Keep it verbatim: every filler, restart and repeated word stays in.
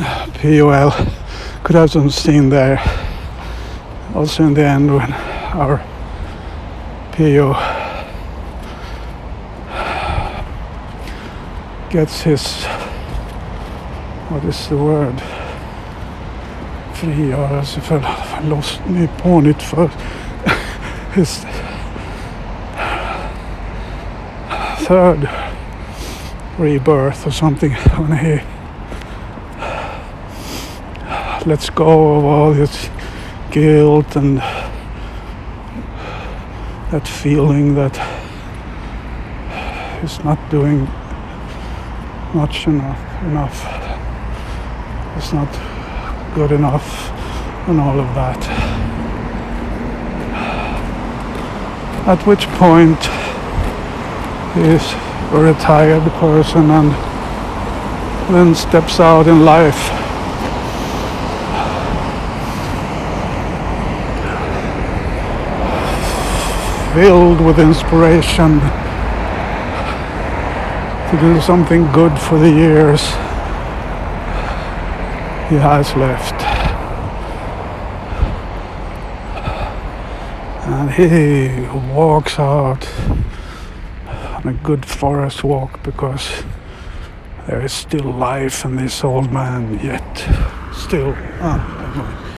P O L could have some scene there. Also in the end when our P O gets his, what is the word? Frigörelse för förlossning på nytt för his third rebirth or something, when he lets go of all his guilt and that feeling that he's not doing much enough, enough. It's not good enough and all of that. At which point he's a retired person and then steps out in life filled with inspiration to do something good for the years he has left. And he walks out on a good forest walk because there is still life in this old man yet. Still. Ah,